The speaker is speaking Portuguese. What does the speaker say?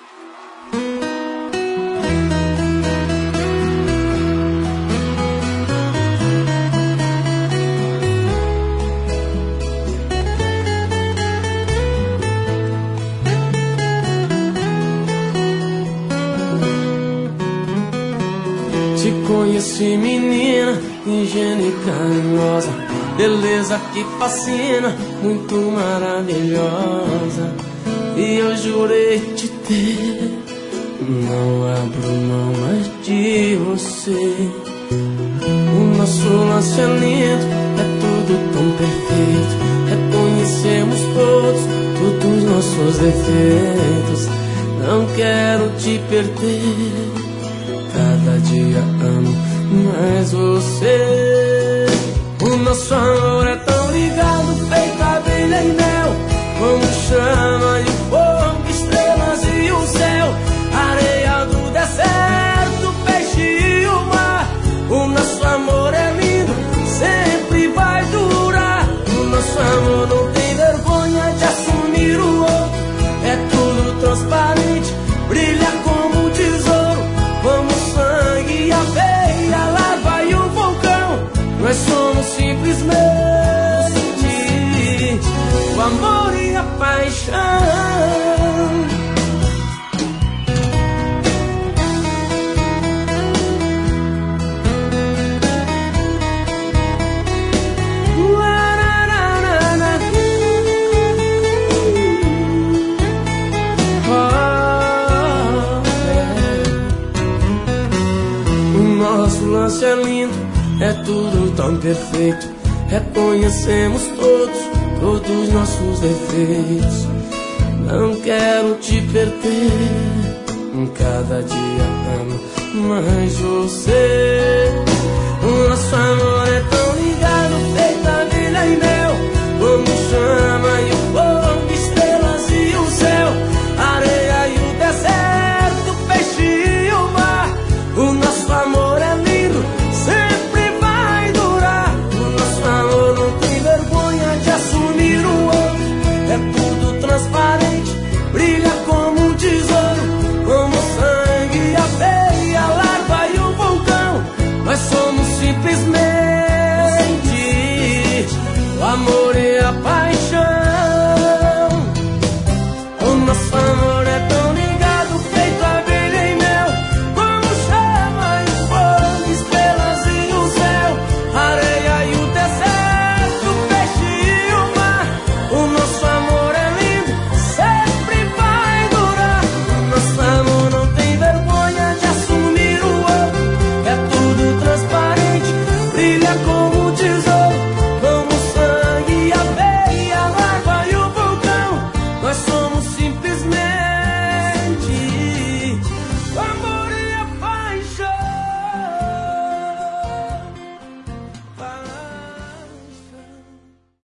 Te conheci, menina, ingênua e carinhosa, beleza que fascina, muito maravilhosa. E eu jurei te ter, não abro mão mais de você. O nosso lance é lindo, é tudo tão perfeito. Reconhecemos todos os nossos defeitos. Não quero te perder, cada dia amo mais você. O nosso amor é tão ligado, feito abelha e mel, como chama e fogo, estrelas e o céu, areia do deserto, peixe e o mar. O nosso amor é lindo, sempre vai durar. O nosso amor não tem vergonha de assumir o outro, é tudo transparente, brilha como um tesouro, como o sangue, a veia, a lava e o vulcão. Nós somos simplesmente o amor e a paixão. Nosso lance é lindo, é tudo tão perfeito. Reconhecemos todos nossos defeitos. Não quero te perder, cada dia amo mais você. O nosso amor é tão lindo,